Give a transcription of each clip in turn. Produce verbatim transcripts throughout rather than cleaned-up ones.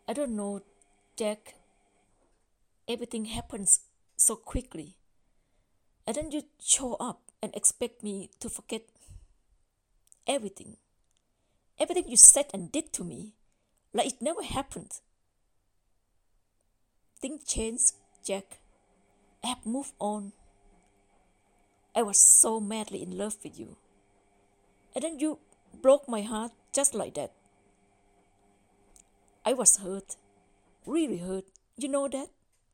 I don't know, Jack. Everything happens so quickly. And then you show up and expect me to forget everything. Everything you said and did to me, like it never happened. Things changed, Jack. I have moved on. I was so madly in love with you. And then you broke my heart just like that. I was hurt, really hurt. You know that?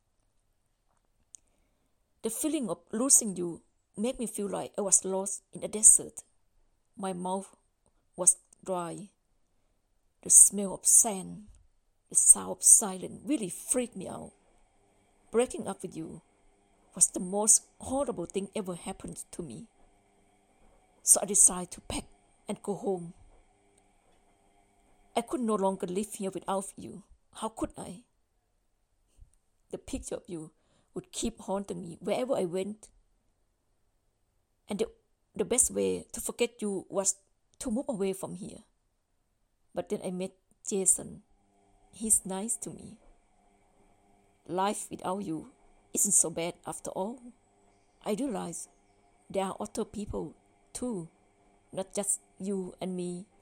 The feeling of losing you made me feel like I was lost in a desert. My mouth was dry. The smell of sand, the sound of silence really freaked me out. Breaking up with you was the most horrible thing ever happened to me. So I decided to pack and go home. I could no longer live here without you. How could I? The picture of you would keep haunting me wherever I went. And the, the best way to forget you was to move away from here. But then I met Jason. He's nice to me. Life without you isn't so bad after all. I realize there are other people too, not just you and me